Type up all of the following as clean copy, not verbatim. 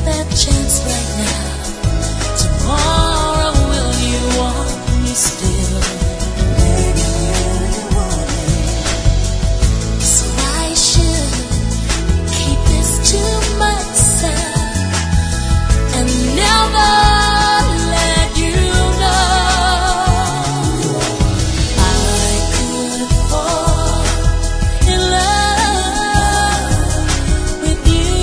that chance right now. Tomorrow will you want me still? Maybe will you want me? So I should keep this to myself and never let you know. I could fall in love with you.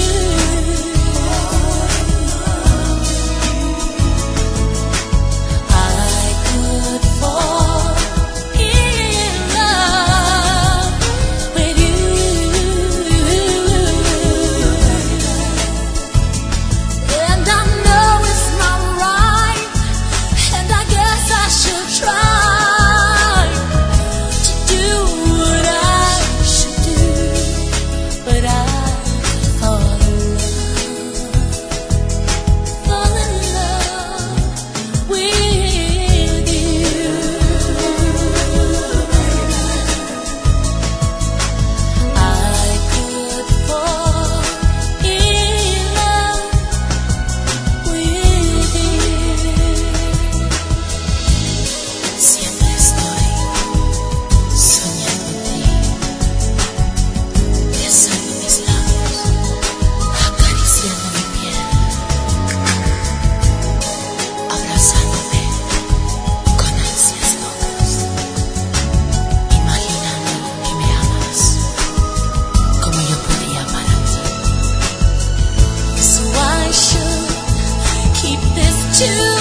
I could fall in love with you. And I know it's not right, and I guess I should try to do what I should do, but I fall in love with you. I could fall in love with you. Siempre estoy soñando en ti, besando mis labios, acariciando mi piel, abrazándote con ansias locas, imaginando que me amas como yo podría amar a ti. So I should keep this to